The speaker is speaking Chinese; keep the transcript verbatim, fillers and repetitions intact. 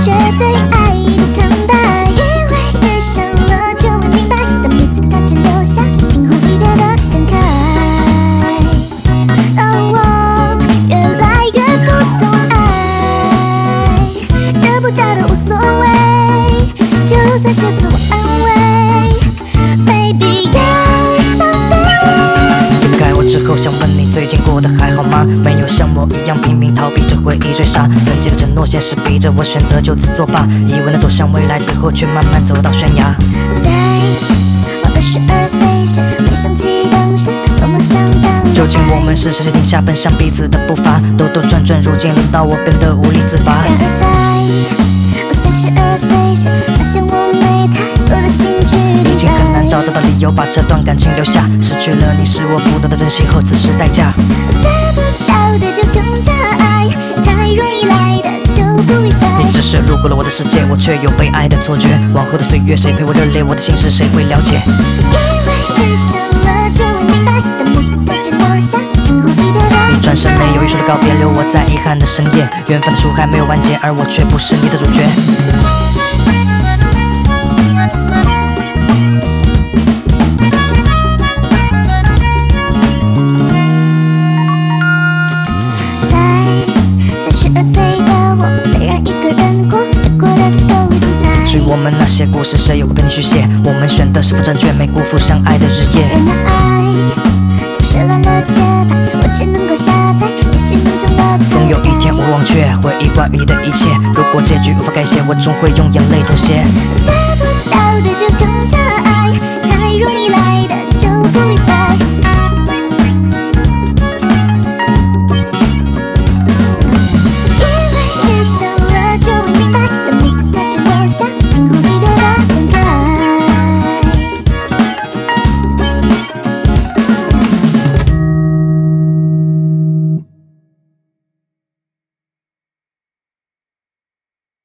绝对爱的等待，以为遇上了就会明白，但每次他只留下惊鸿一瞥的感慨。让我越来越不懂爱，得不到的无所谓，就算是自我安慰，没必要伤悲。 离开我之后，想问你最近过得还好吗？没有像我一样拼命逃避着回忆追杀，曾经的承诺，现实逼着我选择就此作罢，以为能走向未来，最后却慢慢走到悬崖。 在我二十二岁时，回想起当时多么想谈恋爱。 究竟我们是谁停下奔向彼此的步伐？兜兜转转，如今轮到我变得无力自拔。 然而在我三十二岁时，发现我没太多的兴趣已经很难找得到理由把这段感情留下，失去了你是我不懂得珍惜后自是代价。 得不到的就更加爱，太容易来的就不必再。 你只是路过了我的世界，我却有被爱的错觉。往后的岁月，谁陪我热烈我的心事，谁会了解？ 以为遇上了就会明白，但每次他只留下惊鸿一瞥的感慨。 你转身没有一说的告别，留我在遗憾的深夜。缘分的书还没有完结，而我却不是你的主角。至于我们那些故事，谁又会陪你续写？我们选的是否正确，没辜负相爱的日夜。 人的爱总是乱了节拍，我只能够下载也许梦中的彩彩。 总有一天我忘却回忆关于你的一切，如果结局无法改写，我终会用眼泪妥协。 得不到的就更加